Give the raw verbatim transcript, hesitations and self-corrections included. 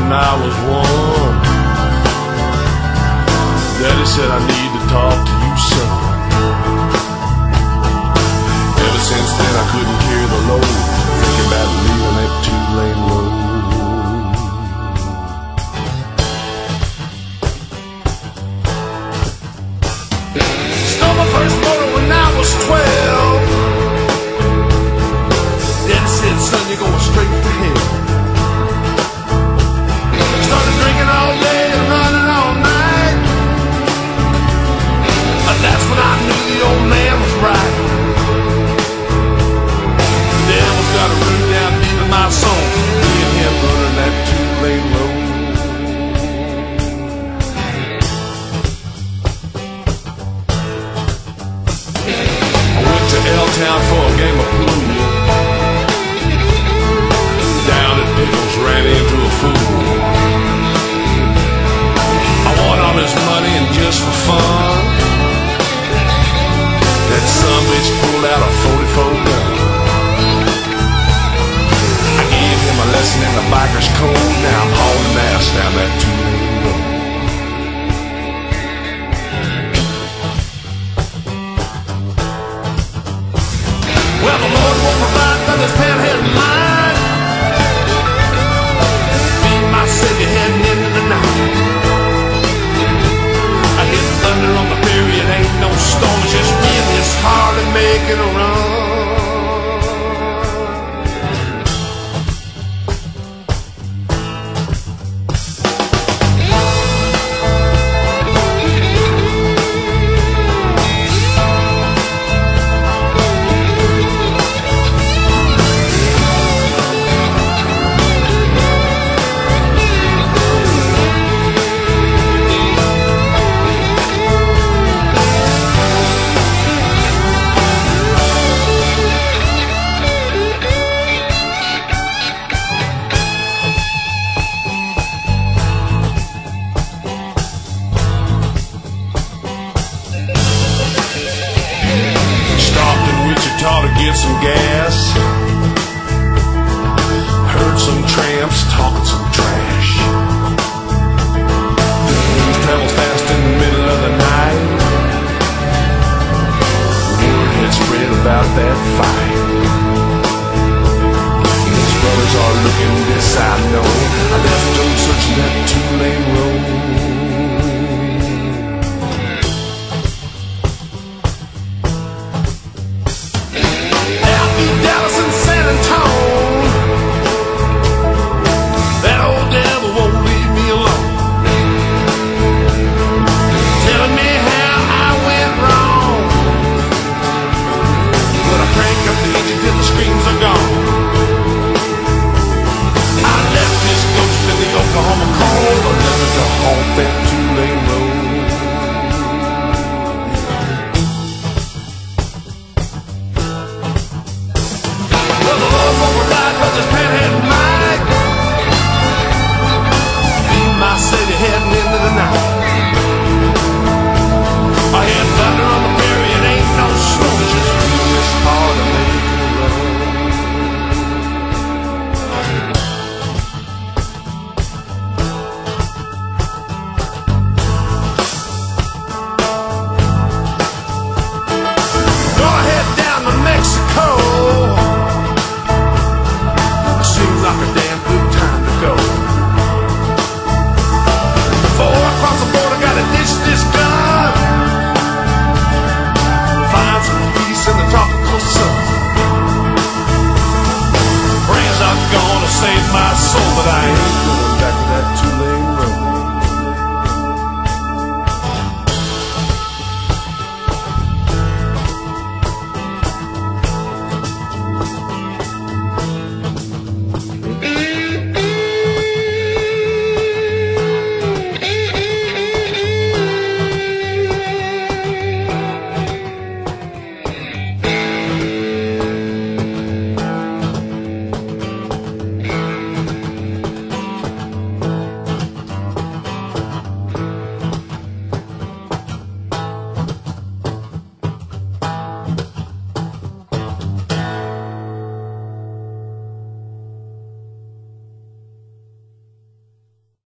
when I was one. Daddy said I need to talk to you, son. Ever since then I couldn't carry the load, thinking about leaving that two-lane road. Stole my first motor when I was twelve. Daddy said, son, you're going straight to hell. Started drinking all day and running all night. And that's when I knew the old man was right. The devil's got a room down deep in my soul, me and him running that two-lane road. I went to L-Town for a game of pool. Down at Pickles, ran into a fool. I won all his money and just for fun, that son bitch pulled out a forty-four gun. I gave him a lesson in the biker's code. Now I'm hauling ass down that two-lane road. Well, the Lord will provide for this panhandle line. Be my savior heading into the night. I hit thunder on the prairie, it ain't no storm, it's just me and this Harley making a run. To get some gas.